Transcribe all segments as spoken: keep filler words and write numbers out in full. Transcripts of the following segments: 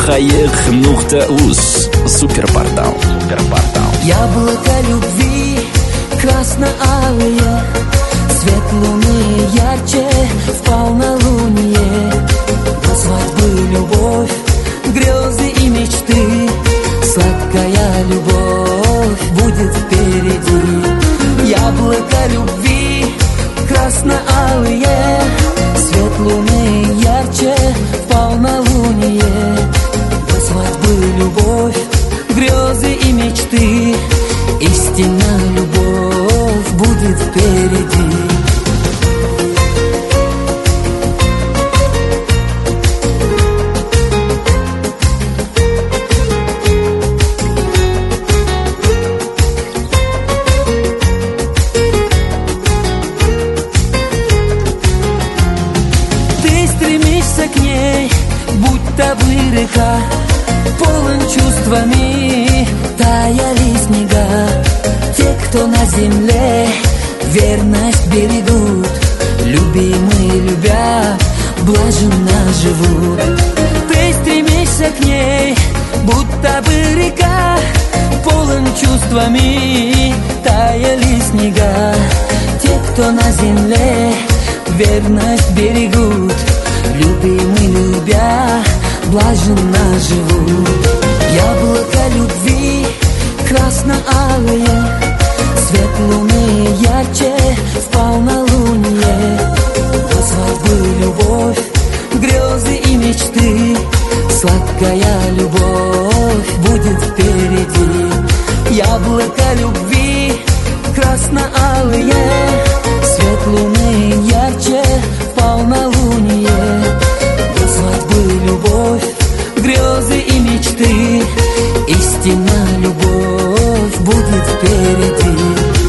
Охаех.уз. Суперпортал. Суперпортал. Яблоко любви красно-алые, свет луны ярче в полнолуние. До свадьбы любовь, грезы и мечты, сладкая любовь будет впереди. Яблоко любви красно-алые, свет луны ярче в полнолуние. До свадьбы любовь, грезы и мечты, истинная любовь будет впереди. Ты стремишься к ней, будто бы река, полон чувствами, таяли снега. Те, кто на земле верность берегут, любимые любя, блаженно живут. Ты стремишься к ней, будто бы река, полон чувствами, таяли снега. Те, кто на земле верность берегут, любимые любя, блаженно живут. Яблоко любви красно-алые, свет луны ярче в полнолуние. До свадьбы любовь, грезы и мечты, сладкая любовь будет впереди. Яблоко любви красно-алые, свет луны ярче в полнолуние. До свадьбы любовь, грезы и мечты, истинная любовь будет впереди.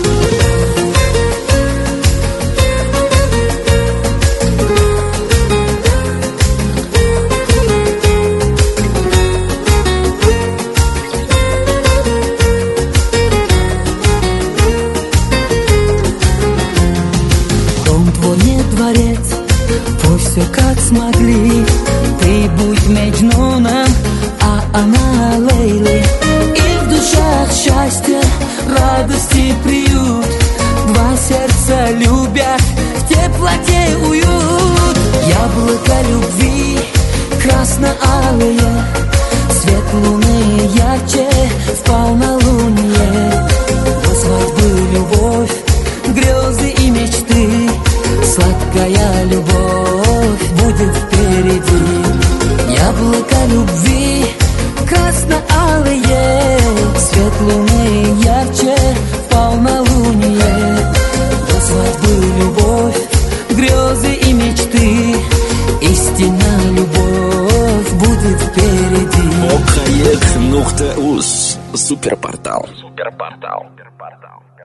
Дом твой не дворец, пусть все как смогли. Ты будь Меджнуном, а она Лейлой. И в душах счастье, радости приют. Два сердца любят, в теплоте уют. Яблоко любви красно-алые, свет луны ярче в полнолуние. До свадьбы любовь, грезы и мечты, сладкая любовь будет впереди. Яблоко любви красно-алые, свет луны ярче в полнолуние. До свадьбы любовь, грезы и мечты, истинная любовь будет впереди. Охаех.уз. Суперпортал. Суперпортал. Суперпортал.